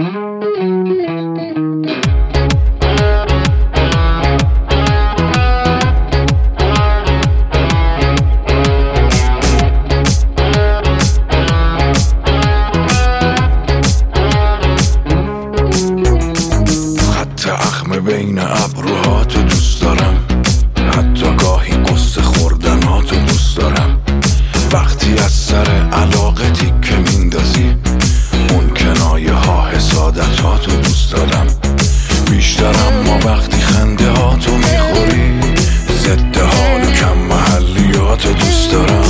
بین ابروهاتو دوست دارم، حتی گاهی قصه خوردناتو دوست دارم. وقتی از سر علاقه تیکه میندازی، اون کنایه ها حسادتاتو دوست دارم بیشتر، اما وقتی خنده هاتو میخوری، ضد حال و کم محلیاتو دوست دارم.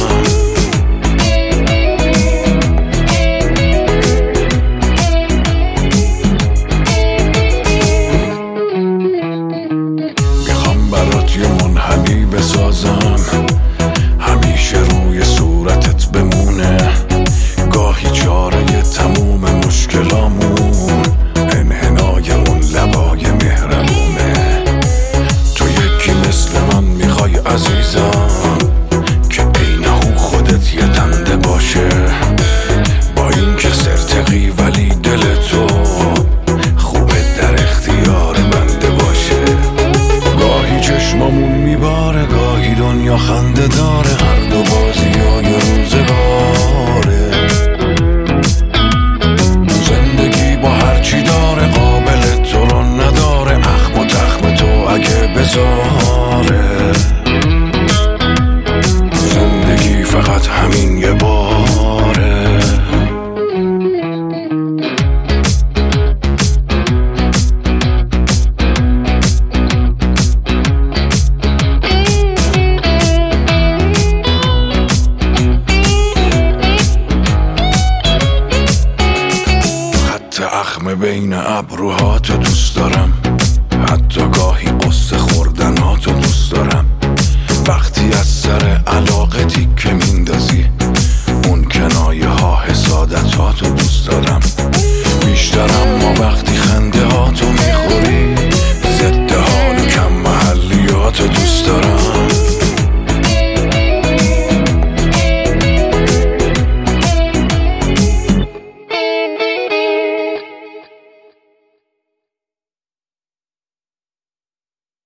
یه منحنی بسازم، همیشه روی صورتت بمونه، گاهی چاره تموم مشکلامون انحنای اون لبای مهربونه. تو یکی مثل من میخوای عزیزم که عینه خودت یه دنده باشه، با این که سرتقی ولی دل تو خوبه در اختیار بنده باشه. گاهی چشمامون میباره، گاهی دنیا خنده داره، هر دو بازیای روزگاره. زندگی با هرچی داره قابل تو رو نداره، اخم و تخم تو اگه بذاره. زندگی فقط همین یه باره. اخم بین ابروهاتو دوست دارم، حتی گاهی قصه خوردناتو دوست دارم.